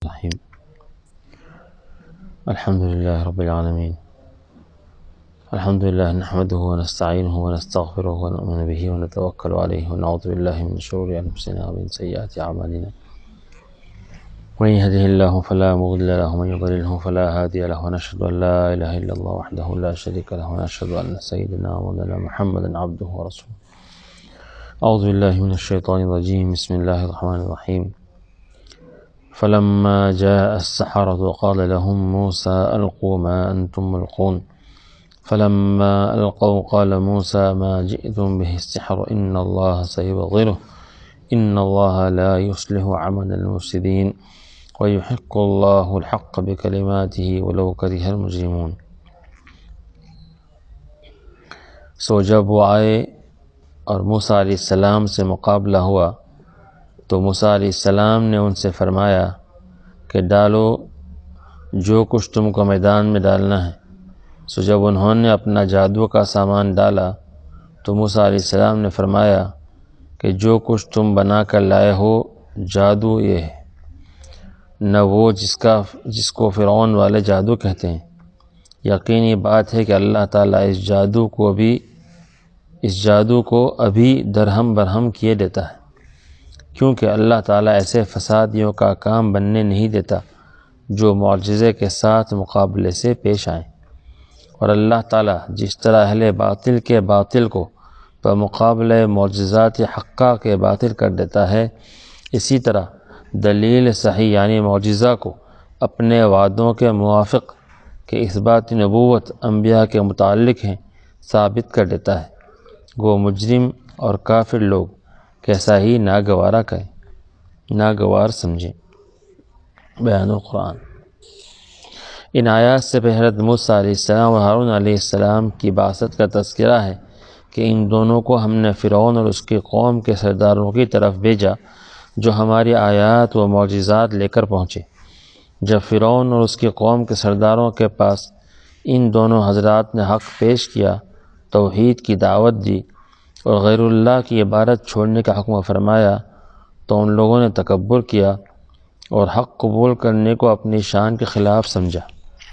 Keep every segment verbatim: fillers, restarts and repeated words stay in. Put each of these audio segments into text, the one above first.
الرحيم. الحمد لله رب العالمين. الحمد لله نحمده ونستعينه ونستغفره ونؤمن به ونتوكل عليه ونعوذ بالله من شرور أنفسنا ومن سيئات أعمالنا. من يهده الله فلا مضل له ومن يضلله فلا هادي له ونشهد أن لا إله إلا الله وحده لا شريك له ونشهد أن سيدنا ومولانا محمدا عبده ورسوله. أعوذ بالله من الشيطان الرجيم. بسم الله الرحمن الرحيم. فلما جاء السحرة قال لهم موسى ألقوا ما أنتم ملقون فلما ألقوا قال موسى ما جئتم به السحر إن الله سيبطله إن الله لا يصلح عمل المفسدين ويحق الله الحق بكلماته ولو كره المجرمون. سو جب وہ آئے اور موسیٰ علیہ السلام سے مقابلہ ہوا تو موسیٰ علیہ السلام نے ان سے فرمایا کہ ڈالو جو کچھ تم کو میدان میں ڈالنا ہے. سو جب انہوں نے اپنا جادو کا سامان ڈالا تو موسیٰ علیہ السلام نے فرمایا کہ جو کچھ تم بنا کر لائے ہو جادو یہ ہے، نہ وہ جس کا جس کو فرعون والے جادو کہتے ہیں. یقینی بات ہے کہ اللہ تعالیٰ اس جادو کو بھی اس جادو کو ابھی درہم برہم کیے دیتا ہے، کیونکہ اللہ تعالیٰ ایسے فسادیوں کا کام بننے نہیں دیتا جو معجزے کے ساتھ مقابلے سے پیش آئیں. اور اللہ تعالیٰ جس طرح اہل باطل کے باطل کو بمقابلے معجزات حقہ کے باطل کر دیتا ہے، اسی طرح دلیل صحیح یعنی معجزہ کو اپنے وعدوں کے موافق کہ اثبات نبوت انبیاء کے متعلق ہیں ثابت کر دیتا ہے. وہ مجرم اور کافر لوگ کیسا ہی ناگوارا کریں ناگوار سمجھیں. بیان القرآن. ان آیات سے حضرت موسیٰ علیہ السلام اور ہارون علیہ السلام کی بعثت کا تذکرہ ہے کہ ان دونوں کو ہم نے فرعون اور اس کی قوم کے سرداروں کی طرف بھیجا جو ہماری آیات و معجزات لے کر پہنچے. جب فرعون اور اس کی قوم کے سرداروں کے پاس ان دونوں حضرات نے حق پیش کیا، توحید کی دعوت دی اور غیر اللہ کی عبادت چھوڑنے کا حکم فرمایا تو ان لوگوں نے تکبر کیا اور حق قبول کرنے کو اپنی شان کے خلاف سمجھا.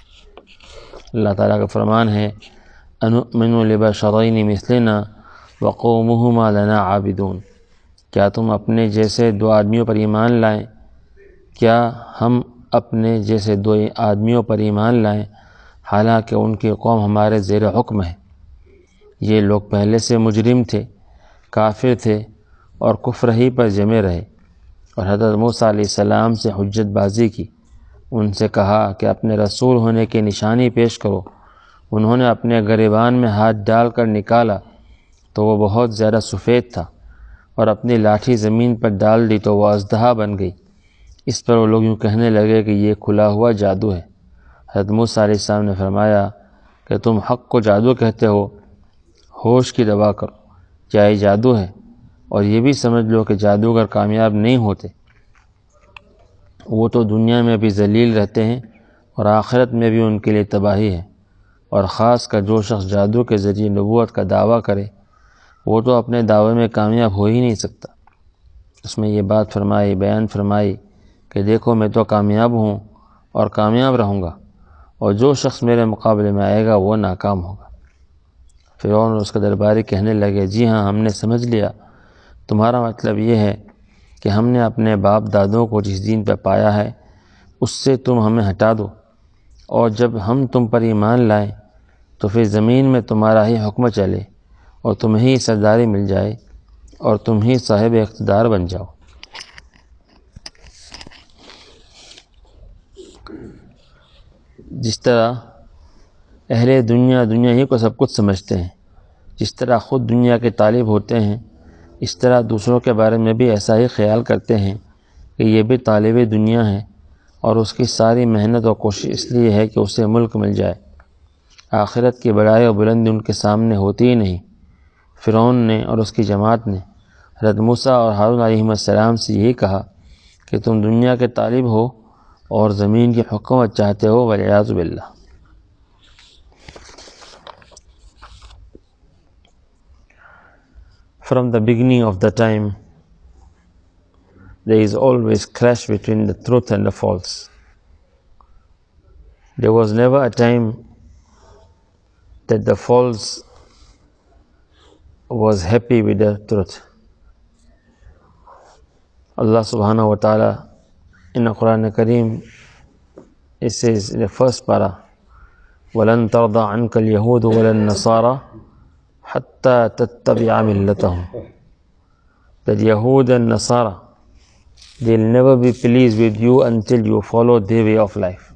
اللہ تعالیٰ کا فرمان ہے اَنُؤْمِنُ لِبَشَرَيْنِ مِثْلِنَا وَقَوْمُهُمَا لَنَا عَابِدُونَ. کیا تم اپنے جیسے دو آدمیوں پر ایمان لائیں کیا ہم اپنے جیسے دو آدمیوں پر ایمان لائیں حالانکہ ان کی قوم ہمارے زیر حکم ہے. یہ لوگ پہلے سے مجرم تھے، کافر تھے اور کفر ہی پر جمے رہے. اور حضرت موسیٰ علیہ السلام سے حجت بازی کی، ان سے کہا کہ اپنے رسول ہونے کی نشانی پیش کرو. انہوں نے اپنے گریبان میں ہاتھ ڈال کر نکالا تو وہ بہت زیادہ سفید تھا، اور اپنی لاٹھی زمین پر ڈال دی تو وہ اژدہا بن گئی. اس پر وہ لوگ یوں کہنے لگے کہ یہ کھلا ہوا جادو ہے. حضرت موسیٰ علیہ السلام نے فرمایا کہ تم حق کو جادو کہتے ہو، ہوش کی دوا کرو، کیا یہ جادو ہے؟ اور یہ بھی سمجھ لو کہ جادوگر کامیاب نہیں ہوتے، وہ تو دنیا میں بھی ذلیل رہتے ہیں اور آخرت میں بھی ان کے لیے تباہی ہے. اور خاص کر جو شخص جادو کے ذریعے نبوت کا دعویٰ کرے وہ تو اپنے دعوے میں کامیاب ہو ہی نہیں سکتا. اس میں یہ بات فرمائی بیان فرمائی کہ دیکھو میں تو کامیاب ہوں اور کامیاب رہوں گا، اور جو شخص میرے مقابلے میں آئے گا وہ ناکام ہوگا. فرعون اور اس کے درباری کہنے لگے جی ہاں ہم نے سمجھ لیا، تمہارا مطلب یہ ہے کہ ہم نے اپنے باپ دادوں کو جس دین پہ پایا ہے اس سے تم ہمیں ہٹا دو، اور جب ہم تم پر ایمان لائیں تو پھر زمین میں تمہارا ہی حکم چلے اور تمہیں ہی سرداری مل جائے اور تم ہی صاحب اقتدار بن جاؤ. جس طرح اہل دنیا دنیا ہی کو سب کچھ سمجھتے ہیں، جس طرح خود دنیا کے طالب ہوتے ہیں، اس طرح دوسروں کے بارے میں بھی ایسا ہی خیال کرتے ہیں کہ یہ بھی طالب دنیا ہے اور اس کی ساری محنت اور کوشش اس لیے ہے کہ اسے ملک مل جائے. آخرت کی بڑائی اور بلندی ان کے سامنے ہوتی ہی نہیں. فرعون نے اور اس کی جماعت نے حضرت موسیٰ اور ہارون علیہ السلام سے یہی کہا کہ تم دنیا کے طالب ہو اور زمین کی حکومت چاہتے ہو، والعیاذ باللہ. From the beginning of the time there is always clash between the truth and the false. There was never a time that the false was happy with the truth. Allah subhanahu wa ta'ala in the Quran al-Kareem, it says in the first para, وَلَن تَرْضَى عَنْكَ الْيَهُودُ وَلَا النَّصَارَى حَتَّى تَتَّبِعَ مِلَّتَهُمْ. That Yahud and Nasara, they'll never be pleased with you until you follow their way of life.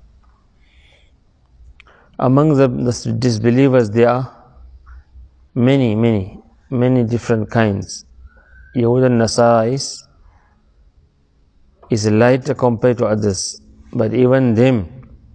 Among the, the disbelievers, there are many, many, many different kinds. Yahud and Nasara is, is lighter compared to others, but even them,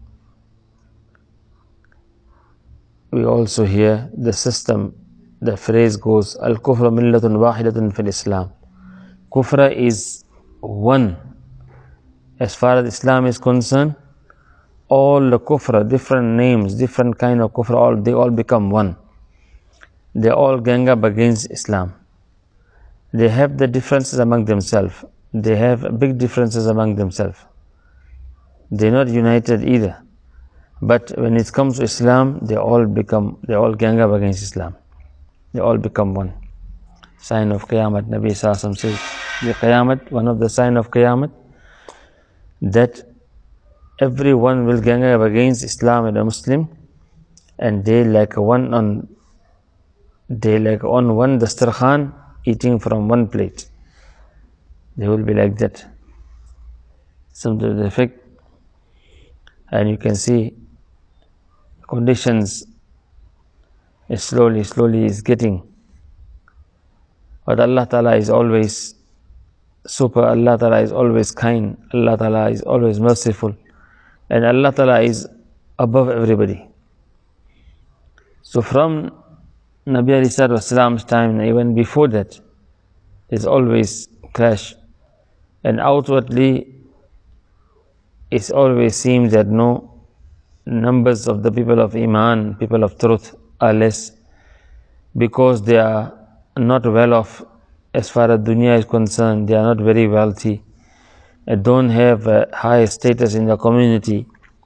we also hear the system, the phrase goes, Al-Kufra millatun wahidatun fil Islam. Kufra is one. As far as Islam is concerned, all the kufra, different names, different kind of kufra, all, they all become one. They all gang up against Islam. They have the differences among themselves. They have big differences among themselves. They're not united either. But when it comes to Islam, they all become, they all gang up against Islam. They all become one. Sign of Qiyamah, Nabi Sallallahu Alaihi Wasallam says, the Qiyamah, one of the sign of Qiyamah, that everyone will gang up against Islam and a Muslim, and they like one on, they like on one dastarkhan, eating from one plate. They will be like that. Some to the effect, and you can see conditions is slowly, slowly is getting. But Allah Ta'ala is always super, Allah Ta'ala is always kind, Allah Ta'ala is always merciful, and Allah Ta'ala is above everybody. So from Nabi Alayhi Wasallam's time, even before that, there's always clash. And outwardly, it always seems that no, numbers of the people of Iman, people of truth are less, because they are not well off as far as dunya is concerned. They are not very wealthy, and don't have a high status in the community.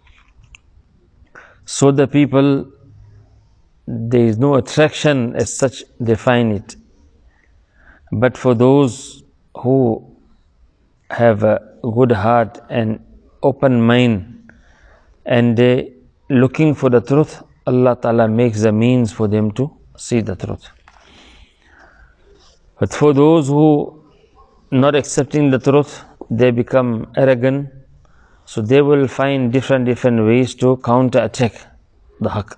So the people, there is no attraction as such, they find it. But for those who have a good heart and open mind, and they looking for the truth, Allah Ta'ala makes the means for them to see the truth. But for those who not accepting the truth, they become arrogant, so they will find different different ways to counter attack the haqq.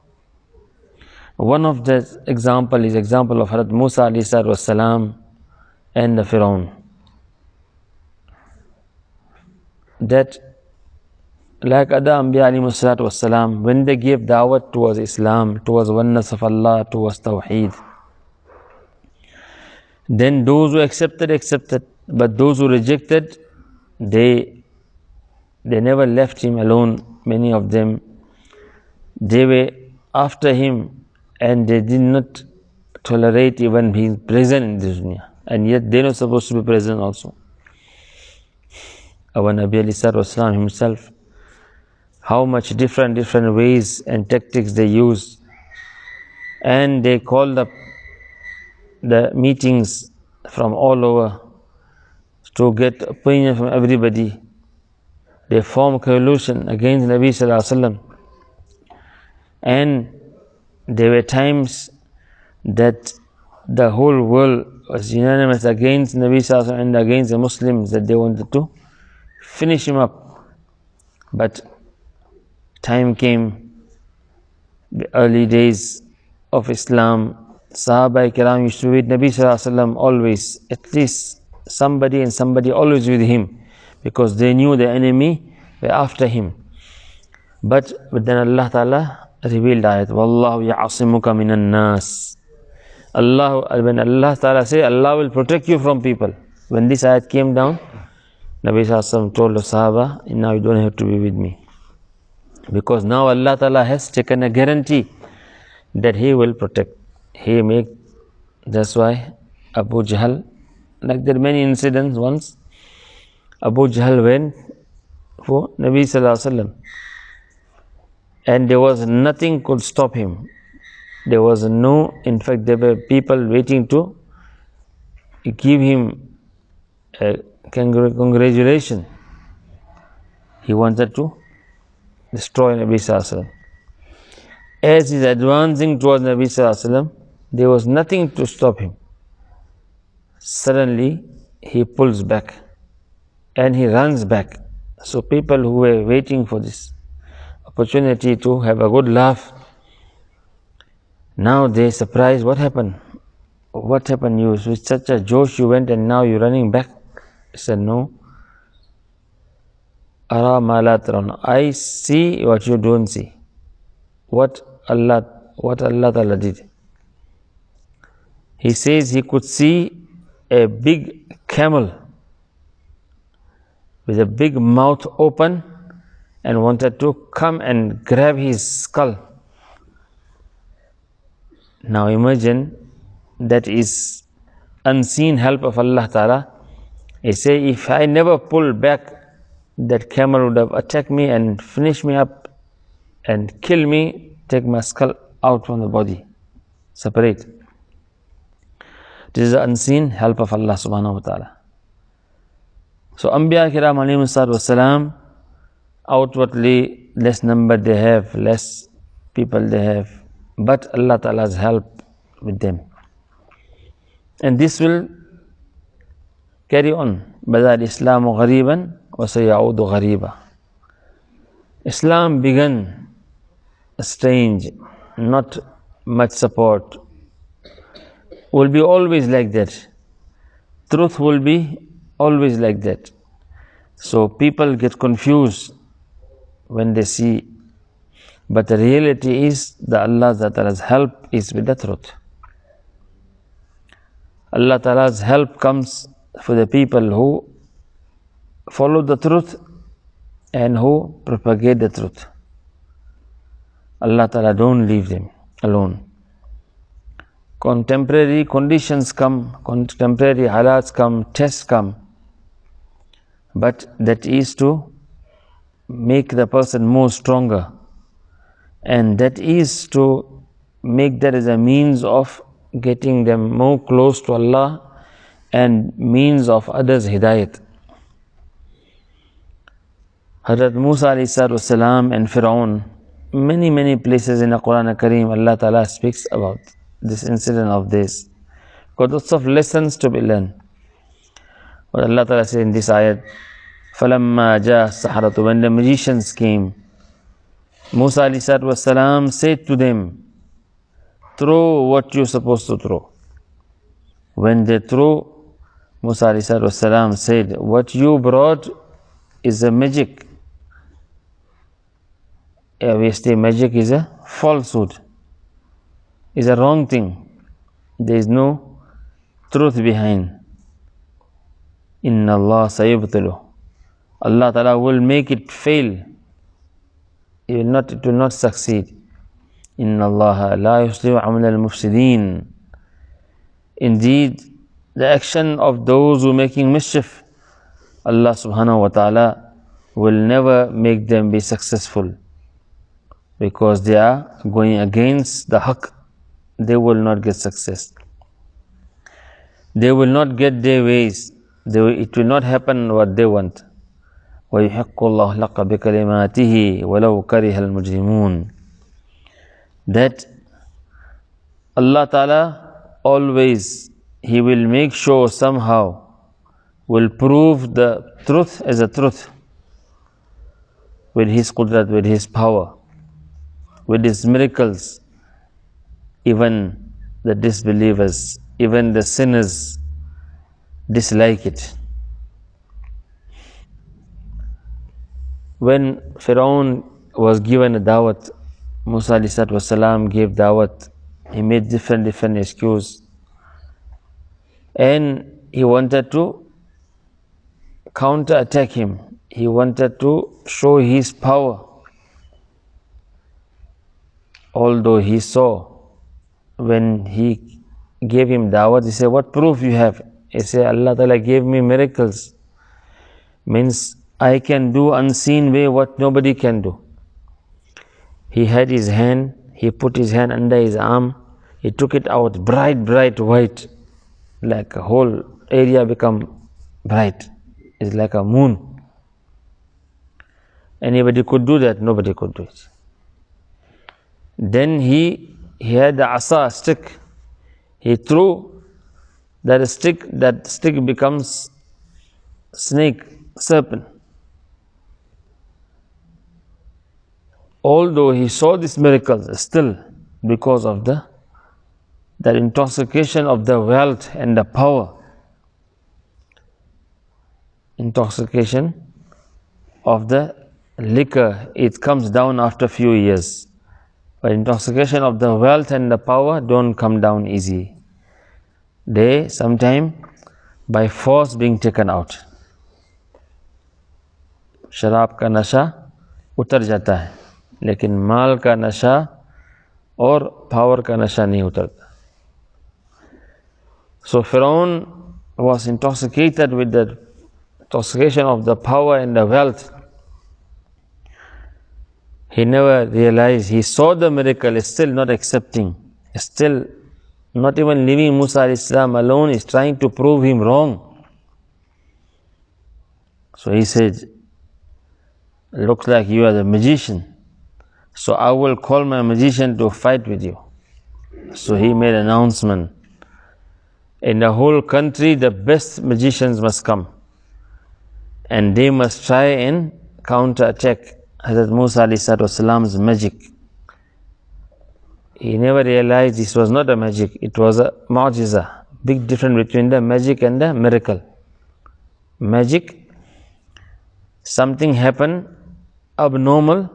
One of the example is example of Hazrat Musa alayhi salam and the Firaun. That like other Anbiya alayhi salam, when they gave da'wat towards Islam, towards oneness of Allah, towards Tawheed, then those who accepted, accepted, but those who rejected, they they never left him alone. Many of them, they were after him, and they did not tolerate even being present in this dunya, and yet they are not supposed to be present also. Our Nabi Alayhi himself, how much different different ways and tactics they use, and they called up the meetings from all over to get opinion from everybody. They form coalition against Nabi Sallallahu Alaihi Wasallam, and there were times that the whole world was unanimous against Nabi Sallallahu Alaihi Wasallam and against the Muslims, that they wanted to finish him up. But time came, the early days of Islam, Sahaba Kiram used to be with Nabi Sallallahu Alaihi Wasallam always, at least somebody and somebody always with him, because they knew the enemy were after him. But, but then Allah Ta'ala revealed ayat, Wallahu ya'asimuka minan nas. Allah, when Allah Ta'ala say, Allah will protect you from people. When this ayat came down, Nabi Sallallahu Alaihi Wasallam told the Sahaba, now you don't have to be with me, because now Allah Ta'ala has taken a guarantee that He will protect. He make, that's why Abu Jahl, like there are many incidents once, Abu Jahl went for Nabi Sallallahu Alaihi Wasallam, and there was nothing could stop him. There was no, in fact, there were people waiting to give him a congratulation. He wanted to destroy Nabi Sallallahu Alaihi Wasallam. As he is advancing towards Nabi Sallallahu Alaihi Wasallam, there was nothing to stop him. Suddenly, he pulls back and he runs back. So people who were waiting for this opportunity to have a good laugh, now they surprised, what happened? What happened? You with such a josh you went and now you're running back. He said, no. Ara ma la tarawna. I see what you don't see. What Allah, what Allah Ta'ala did. He says he could see a big camel with a big mouth open and wanted to come and grab his skull. Now imagine, that is unseen help of Allah Ta'ala. He say, if I never pull back, that camel would have attacked me and finished me up and kill me, take my skull out from the body, separate. This is the unseen help of Allah Subhanahu wa Ta'ala. So Anbiya Kiram alayhi salam, outwardly less number they have, less people they have, but Allah Ta'ala's help with them. And this will carry on. Bada al-Islamu ghariban wa sayaudu ghariba. Islam began strange, not much support. Will be always like that. Truth will be always like that. So people get confused when they see. But the reality is that Allah Ta'ala's help is with the truth. Allah Ta'ala's help comes for the people who follow the truth and who propagate the truth. Allah Ta'ala don't leave them alone. Contemporary conditions come, contemporary halats come, tests come, but that is to make the person more stronger, and that is to make that as a means of getting them more close to Allah and means of others' hidayat. Hazrat Musa alayhi salam and Fir'aun, many many places in the Quran al-Kareem, Allah Ta'ala speaks about this incident of this. Got lots of lessons to be learned. What Allah Ta'ala says in this ayat, فَلَمَّا جَاءَ السَّحَرَةُ, when the magicians came, Musa alayhi salam said to them, throw what you're supposed to throw. When they threw, Musa alayhi salam said, what you brought is a magic. Obviously, magic is a falsehood, is a wrong thing. There is no truth behind. Inna Allah sayubtilu. Allah Ta'ala will make it fail. It will not, it will not succeed. Inna Allah la yuslihu amal al-mufsideen. Indeed, the action of those who are making mischief, Allah Subhanahu wa Ta'ala will never make them be successful, because they are going against the haqq. They will not get success. They will not get their ways. They will, it will not happen what they want. وَيُحِقُّ اللَّهُ لَقَ بِكَلِمَاتِهِ وَلَوْ كَرِهَ الْمُجْرِمُونَ. That Allah Ta'ala always, He will make sure somehow, will prove the truth as a truth with His qudrat, with His power, with His miracles. Even the disbelievers, even the sinners dislike it. When Fir'aun was given a dawat, Musa alayhi salam gave dawat. He made different different excuses, and he wanted to counter attack him. He wanted to show his power. Although he saw, when he gave him dawat, he said, what proof you have? He said, Allah Ta'ala gave me miracles. Means I can do unseen way what nobody can do. He had his hand, he put his hand under his arm, he took it out, bright, bright white, like a whole area become bright. It's like a moon. Anybody could do that? Nobody could do it. Then he, he had the asa, stick. He threw that stick, that stick becomes snake, serpent. Although he saw this miracle, still because of the that intoxication of the wealth and the power, intoxication of the liquor, it comes down after a few years. But intoxication of the wealth and the power don't come down easy. They sometime by force being taken out. शराब का नशा उतर जाता है, लेकिन माल का नशा और पावर का नशा नहीं उतरता. So Pharaoh was intoxicated with the intoxication of the power and the wealth. He never realized, he saw the miracle, is still not accepting, still not even leaving Musa alayhi salam alone, is trying to prove him wrong. So he said, looks like you are the magician, so I will call my magician to fight with you. So he made an announcement, in the whole country the best magicians must come and they must try and counter-attack Hazrat Musa alayhi salam's magic. He never realized this was not a magic, it was a mu'jiza. Big difference between the magic and the miracle. Magic, something happened abnormal,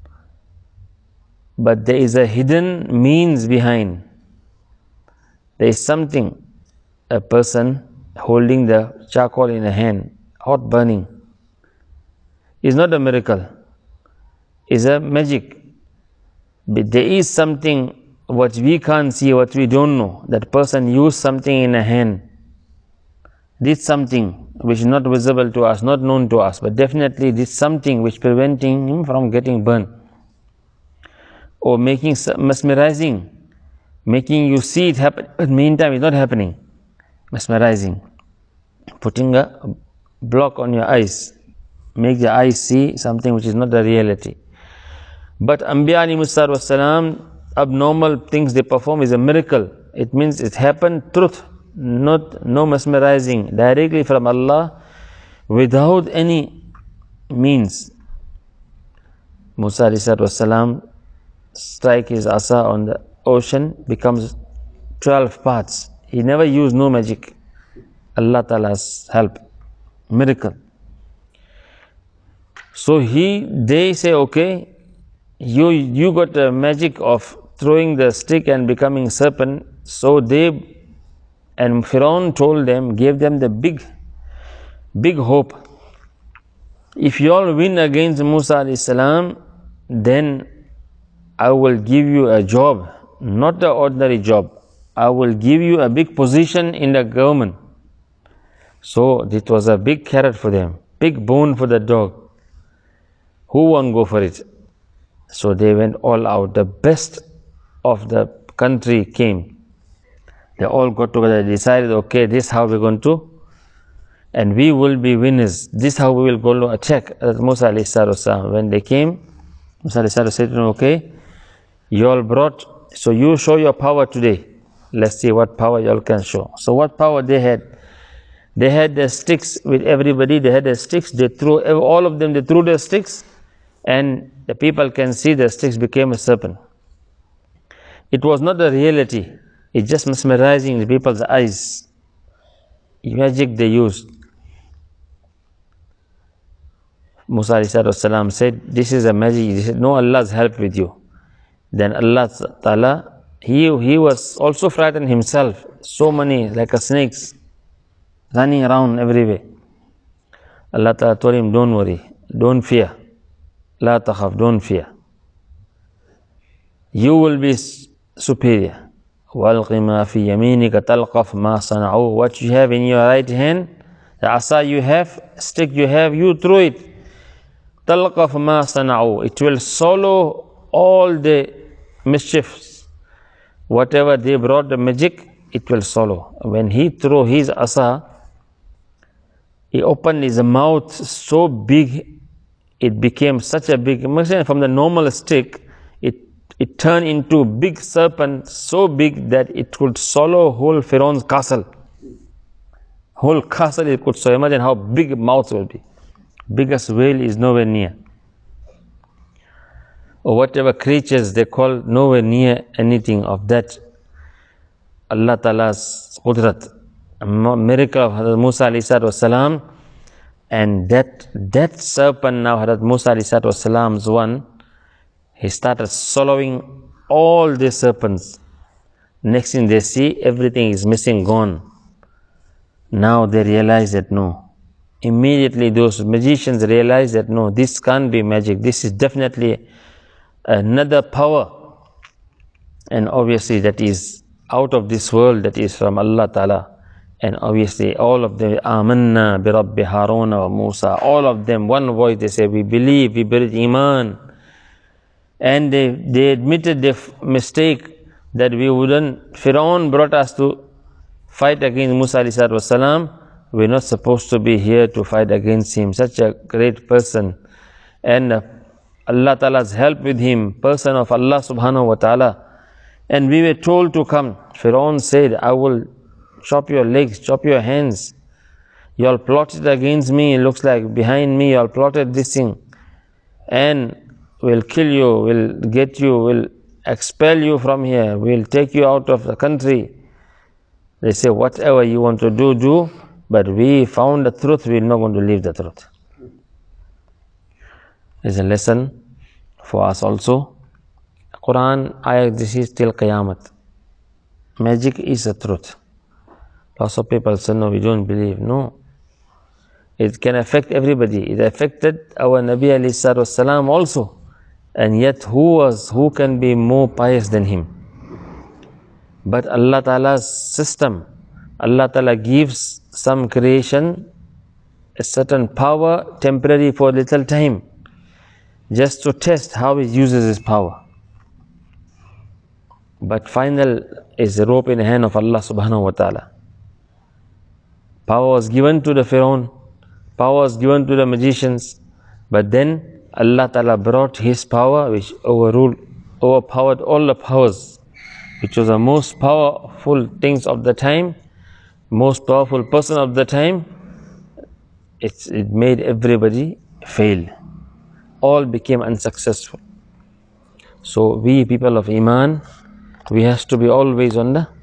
but there is a hidden means behind. There is something, a person holding the charcoal in a hand, hot burning, is not a miracle, is a magic. But there is something what we can't see, what we don't know. That person used something in a hand, did something which is not visible to us, not known to us, but definitely did something which preventing him from getting burned, or making mesmerizing, making you see it happen, but meantime it's not happening. Mesmerizing, putting a block on your eyes, make the eyes see something which is not the reality. But Anbiya alayhi salam, abnormal things they perform is a miracle. It means it happened truth, not no mesmerizing, directly from Allah, without any means. Musa alayhi salam strike his asa on the ocean, becomes twelve parts. He never used no magic. Allah Ta'ala's help, miracle. So he, they say, okay, you you got the magic of throwing the stick and becoming serpent. So they, and Pharaoh told them, gave them the big, big hope. If you all win against Musa alayhi salam, then I will give you a job, not the ordinary job. I will give you a big position in the government. So it was a big carrot for them, big bone for the dog. Who won't go for it? So they went all out. The best of the country came. They all got together, decided, okay, this is how we're going to, and we will be winners. This is how we will go to attack Musa alayhi salam. When they came, Musa alayhi salam said to them, okay, you all brought, so you show your power today. Let's see what power you all can show. So what power they had? They had their sticks with everybody. They had their sticks. They threw, all of them, they threw their sticks, and the people can see the sticks became a serpent. It was not the reality. It's just mesmerizing the people's eyes. Magic they used. Musa alayhi salam said, this is a magic. He said, no, Allah's help with you. Then Allah Ta'ala, he, he was also frightened himself. So many, like a snakes, running around everywhere. Allah Ta'ala told him, don't worry, don't fear. La takhaf, don't fear. You will be superior. وَالْقِ مَا فِي يَمِينِكَ تَلْقَفْ مَا صَنَعُوا. What you have in your right hand, The asa you have, stick you have, you throw it. Talqaf ma sana'u. It will swallow all the mischiefs. Whatever they brought the magic, it will swallow. When he threw his asa, he opened his mouth so big, it became such a big, from the normal stick, it, it turned into a big serpent, so big that it could swallow whole Pharaoh's castle. Whole castle it could swallow. Imagine how big mouth will be. Biggest whale is nowhere near. Or whatever creatures they call, nowhere near anything of that. Allah Ta'ala's qudrat, a miracle of Hazrat Musa alayhi salam, and that that serpent now, Hazrat Musa alayhi salam's one, he started swallowing all the serpents. Next thing they see, everything is missing, gone. Now they realize that no. Immediately those magicians realize that no, this can't be magic. This is definitely another power. And obviously that is out of this world, that is from Allah Ta'ala. And obviously all of them, Amanna bi Rabbi Haruna wa Musa, all of them, one voice, they say, we believe, we believe Iman. And they, they admitted their mistake that we wouldn't, Pharaoh brought us to fight against Musa alayhi salam. We're not supposed to be here to fight against him, such a great person. And uh, Allah Ta'ala's help with him, person of Allah subhanahu wa ta'ala. And we were told to come. Pharaoh said, I will chop your legs, chop your hands. You all plotted against me, it looks like behind me you all plotted this thing. And we'll kill you, we'll get you, we'll expel you from here, we'll take you out of the country. They say, whatever you want to do, do. But we found the truth, we're not going to leave the truth. It's a lesson for us also. Quran, ayat, this is till Qiyamah. Magic is the truth. Lots of people say, no, we don't believe. No. It can affect everybody. It affected our Nabi alayhi salam also. And yet, who was, who can be more pious than him? But Allah Ta'ala's system, Allah Ta'ala gives some creation a certain power, temporary for a little time, just to test how he uses his power. But final is the rope in the hand of Allah subhanahu wa ta'ala. Power was given to the Pharaoh, power was given to the magicians, but then Allah Ta'ala brought his power which overruled, overpowered all the powers, which was the most powerful things of the time, most powerful person of the time. It's, it made everybody fail. All became unsuccessful. So we people of Iman, we have to be always on the,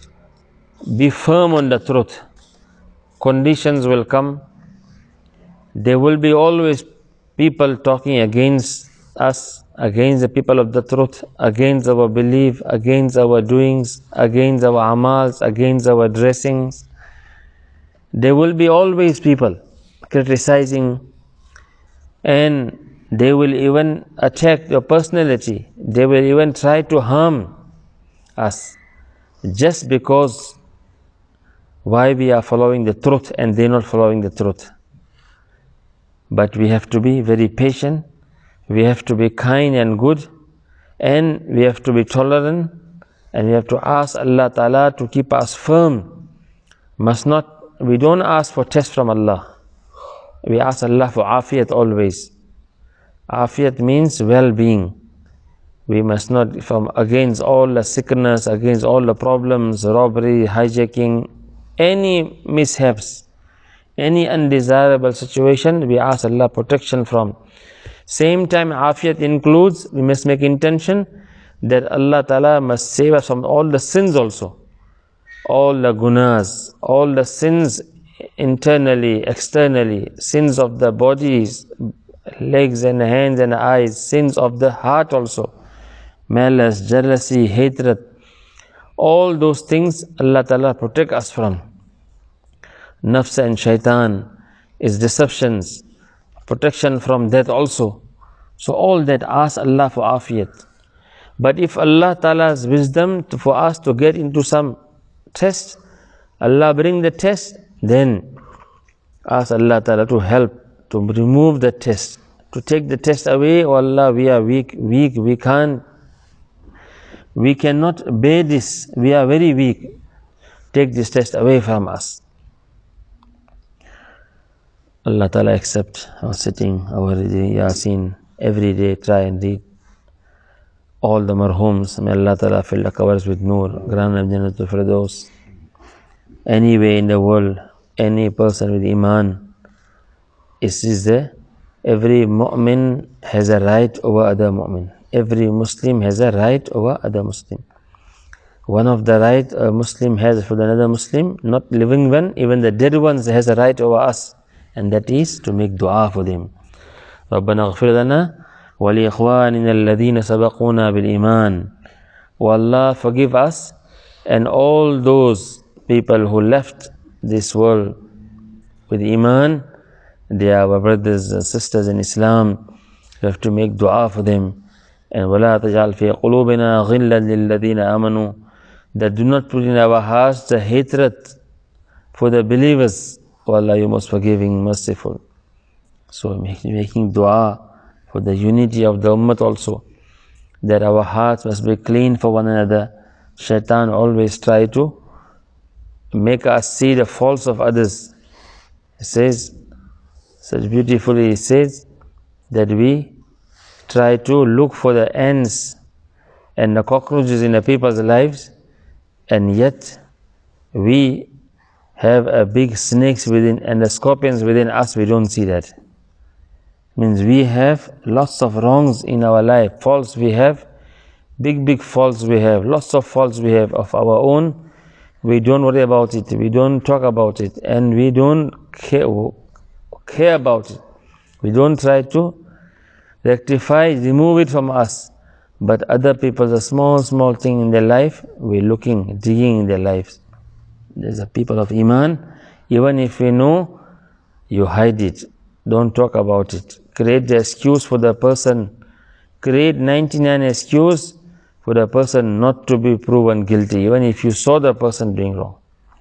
be firm on the truth. Conditions will come. There will be always people talking against us, against the people of the truth, against our belief, against our doings, against our amals, against our dressings. There will be always people criticizing, and they will even attack your personality. They will even try to harm us just because why we are following the truth and they are not following the truth. But we have to be very patient, we have to be kind and good, and we have to be tolerant, and we have to ask Allah Ta'ala to keep us firm. Must not, we don't ask for test from Allah. We ask Allah for afiyat always. Afiyat means well-being. We must not, from against all the sickness, against all the problems, robbery, hijacking, any mishaps, any undesirable situation, we ask Allah protection from. Same time, afiyat includes, we must make intention that Allah Ta'ala must save us from all the sins also. All the gunas, all the sins internally, externally, sins of the bodies, legs and hands and eyes, sins of the heart also, malice, jealousy, hatred, all those things Allah Ta'ala protect us from. Nafs and shaitan is deceptions, protection from death also. So all that ask Allah for afiyat. But if Allah Ta'ala's wisdom to, for us to get into some test, Allah bring the test, then Ask Allah Ta'ala to help, to remove the test, to take the test away. Oh Allah, we are weak, weak, we can't, we cannot bear this, we are very weak. Take this test away from us. Allah Ta'ala accept our sitting, our Yasin. Every day try and read all the marhums. May Allah Ta'ala fill the covers with Noor, grant them Jannatul Firdaus. Anyway in the world, any person with Iman is, is there. Every mu'min has a right over other mu'min. Every Muslim has a right over other Muslim. One of the right a Muslim has for another Muslim, not living one, even the dead ones has a right over us. And that is to make dua for them. رَبَّنَا اغْفِرْ لَنَا وَلِإِخْوَانِنَا الَّذِينَ سَبَقُونَا بِالْإِيمَانِ. O Allah, forgive us and all those people who left this world with Iman. They are our brothers and sisters in Islam. We have to make dua for them. And وَلَا تَجْعَلْ فِي قُلُوبِنَا غِلًّا لِلَّذِينَ آمَنُوا. That do not put in our hearts the hatred for the believers. O Allah, you most forgiving, merciful. So making dua for the unity of the ummah also, that our hearts must be clean for one another. Shaitan always try to make us see the faults of others. He says, such beautifully he says, that we try to look for the ants and the cockroaches in the people's lives, and yet we have a big snakes within and the scorpions within us. We don't see that. Means we have lots of wrongs in our life, faults we have, big big faults we have, lots of faults we have of our own. We don't worry about it, we don't talk about it, and we don't care, care about it. We don't try to rectify, remove it from us. But other people, a small small thing in their life, we're looking, digging in their lives. There's a people of Iman, even if we know, you hide it, don't talk about it. Create the excuse for the person, create ninety-nine excuse for the person not to be proven guilty, even if you saw the person doing wrong.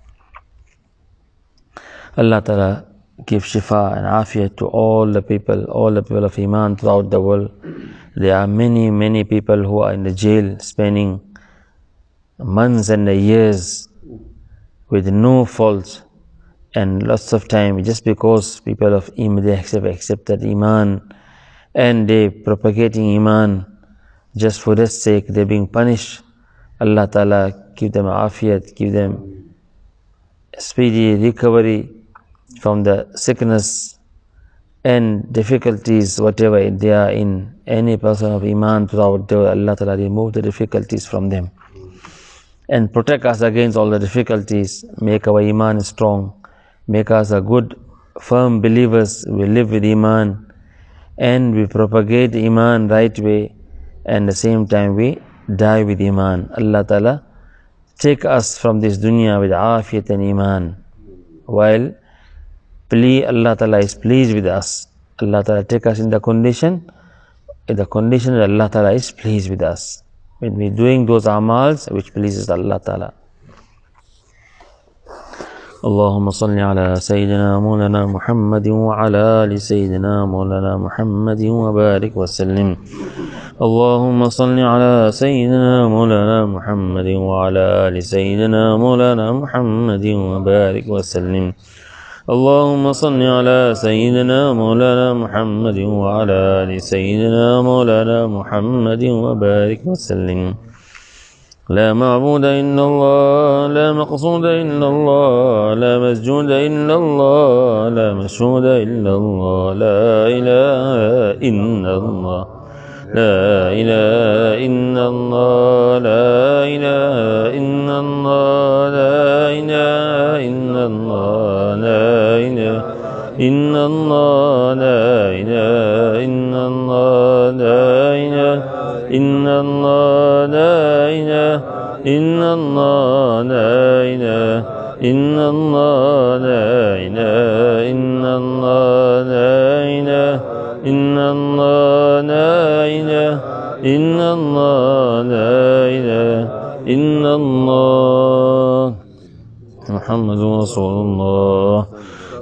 Allah Ta'ala give shifa and afiyat to all the people, all the people of Iman throughout the world. There are many, many people who are in the jail, spending months and years with no fault and lots of time, just because people of Iman, they have accepted Iman and they propagating Iman. Just for that sake, they're being punished. Allah Ta'ala give them afiyat, give them speedy recovery from the sickness and difficulties, whatever they are in. Any person of Iman throughout the world, Allah Ta'ala remove the difficulties from them and protect us against all the difficulties. Make our Iman strong, make us a good, firm believers. We live with Iman and we propagate Iman right way, and at the same time we die with Iman. Allah Ta'ala take us from this dunya with afiyat and Iman, while please, Allah Ta'ala is pleased with us. Allah Ta'ala take us in the condition, in the condition that Allah Ta'ala is pleased with us, when we are doing those amals which pleases Allah Ta'ala. اللهم صل على سيدنا مولانا محمد وعلى آل سيدنا مولانا محمد وبارك وسلم. اللهم صل على سيدنا مولانا محمد وعلى آل سيدنا مولانا محمد وبارك وسلم. اللهم صل على سيدنا مولانا محمد وعلى آل سيدنا مولانا محمد وبارك وسلم. لا معبود إلا الله، لا مقصود إلا الله، لا مسجود إلا الله، لا مشهود إلا الله، لا إله إلا الله، لا إله إلا الله، لا إله إلا الله، لا إله إلا الله، لا إله إلا الله، لا إله إلا الله، لا إله إلا الله، لا إله إلا الله، لا إله إلا الله، لا إله إلا الله، لا إله إلا الله، لا إله إلا الله، لا إله إلا الله محمد رسول الله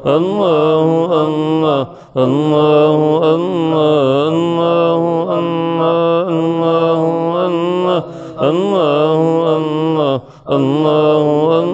الله الله الله الله الله الله الله الله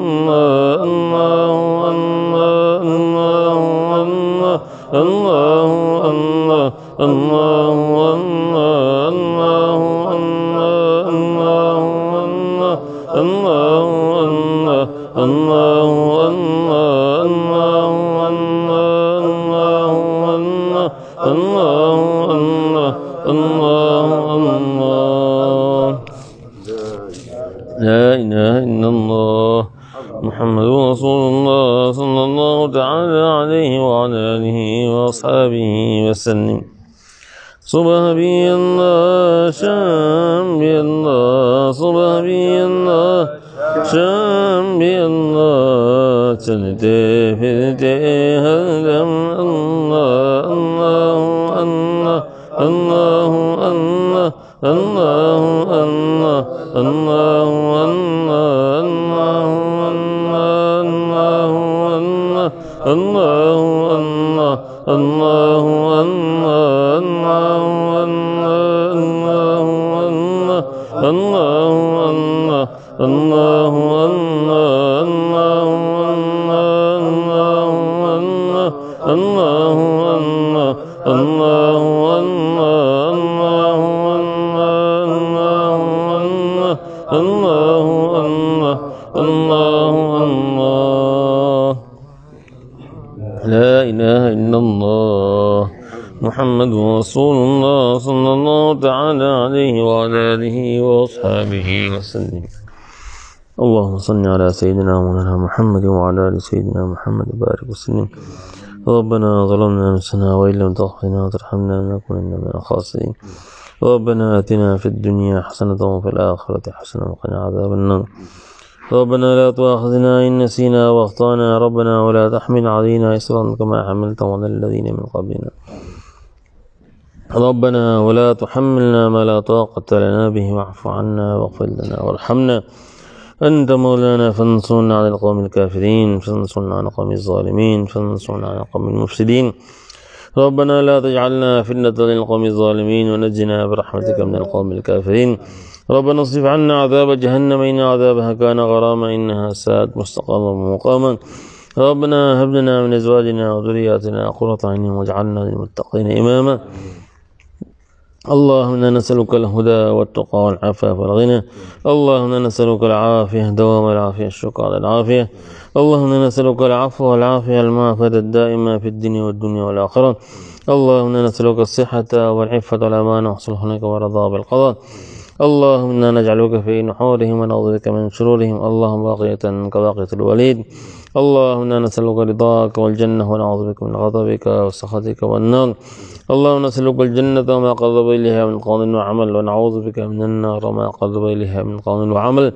لا إله إلا الله محمد رسول الله صلى الله تعالى عليه وعلى آله وأصحابه وسلم. سبحاني الله شام الله سبحاني الله شام الله تلتي في هدم الله الله الله الله الله الله الله لا إله إلا الله محمد رسول الله صلى الله تعالى عليه وعلى آله وأصحابه وسلم. اللهم صل على سيدنا مولانا محمد وعلى آل سيدنا محمد وبارك وسلم. ربنا ظلمنا أنفسنا وإن لم تغفر لنا وترحمنا لنكونن من الخاسرين. ربنا آتنا في الدنيا حسنة وفي الآخرة حسنة وقنا عذاب النار. ربنا لا تؤاخذنا إن نسينا وأخطأنا. ربنا ولا تحمل علينا إصرا كما حملته على الذين من قبلنا. ربنا ولا تحملنا ما لا طاقة لنا به واعف عنا واغفر لنا وارحمنا أنت مولانا فانصرنا على القوم الكافرين فانصرنا على القوم الظالمين فانصرنا على القوم المفسدين. ربنا لا تجعلنا فتنة للقوم الظالمين ونجنا برحمتك من القوم الكافرين. ربنا اصرف عنا عذاب جهنم إن عذابها كان غراما إنها ساءت مستقاما ومقاما. ربنا هب لنا من أزواجنا وذرياتنا قرة عين واجعلنا للمتقين إماما. اللهم إنا نسألك الهدى والتقى والعفاف والغنى. اللهم إنا نسألك العافية دوام العافية الشكر على العافية. اللهم إنا نسألك العفو والعافية المعافاة الدائمة في الدنيا والدنيا والآخرة. اللهم إنا نسألك الصحة والعفة والأمان وحسن الخلق والرضا بالقضاء. اللهم إنا نجعلك في نحورهم ونعوذ بك من شرورهم. اللهم باقية كباقية الوليد. اللهم إنا نسألك رضاك والجنة ونعوذ بك من غضبك وسخطك والنار. اللهم نسألك الجنة وما قرب إليها من قول وعمل ونعوذ بك من النار وما قرب إليها من قول وعمل.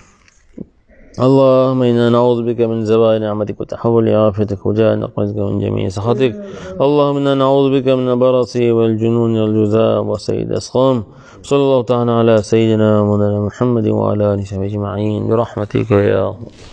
اللهم إنا نعوذ بك من زوال نعمتك وتحول عافيتك وجاء نقمتك من جميع سخطك. اللهم إنا نعوذ بك من البرص والجنون والجذام وسيد الأسقام. صلى الله تعالى على سيدنا مولانا محمد وعلى آله وصحبه أجمعين برحمتك يا